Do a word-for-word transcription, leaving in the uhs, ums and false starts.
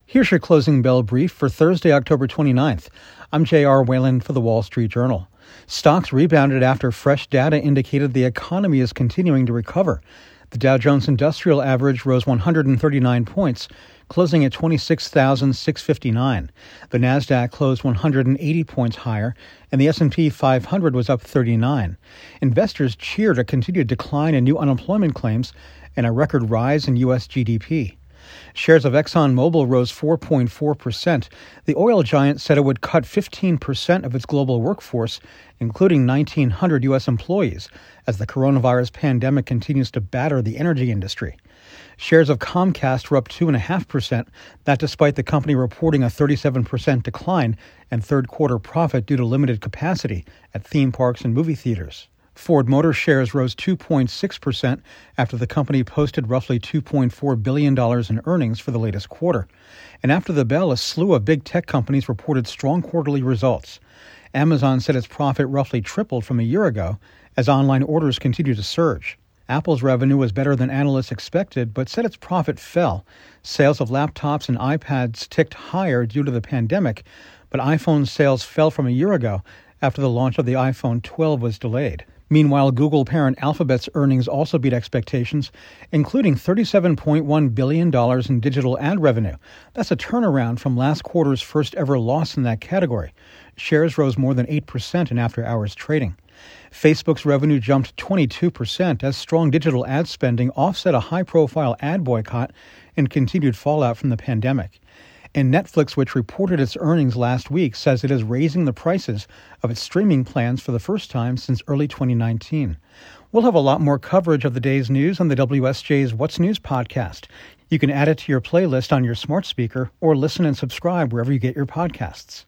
Here's your closing bell brief for Thursday, October twenty-ninth. I'm J R. Whalen for the Wall Street Journal. Stocks rebounded after fresh data indicated the economy is continuing to recover. The Dow Jones Industrial Average rose one hundred thirty-nine points, closing at twenty-six thousand six hundred fifty-nine. The Nasdaq closed one hundred eighty points higher, and the S and P five hundred was up thirty-nine. Investors cheered a continued decline in new unemployment claims and a record rise in U S G D P. Shares of ExxonMobil rose four point four percent. The oil giant said it would cut fifteen percent of its global workforce, including nineteen hundred U S employees, as the coronavirus pandemic continues to batter the energy industry. Shares of Comcast were up two point five percent, that despite the company reporting a thirty-seven percent decline in third-quarter profit due to limited capacity at theme parks and movie theaters. Ford Motor shares rose two point six percent after the company posted roughly two point four billion dollars in earnings for the latest quarter. And after the bell, a slew of big tech companies reported strong quarterly results. Amazon said its profit roughly tripled from a year ago as online orders continue to surge. Apple's revenue was better than analysts expected, but said its profit fell. Sales of laptops and iPads ticked higher due to the pandemic, but iPhone sales fell from a year ago after the launch of the iPhone twelve was delayed. Meanwhile, Google parent Alphabet's earnings also beat expectations, including thirty-seven point one billion dollars in digital ad revenue. That's a turnaround from last quarter's first-ever loss in that category. Shares rose more than eight percent in after-hours trading. Facebook's revenue jumped twenty-two percent as strong digital ad spending offset a high-profile ad boycott and continued fallout from the pandemic. And Netflix, which reported its earnings last week, says it is raising the prices of its streaming plans for the first time since early twenty nineteen. We'll have a lot more coverage of the day's news on the W S J's What's News podcast. You can add it to your playlist on your smart speaker or listen and subscribe wherever you get your podcasts.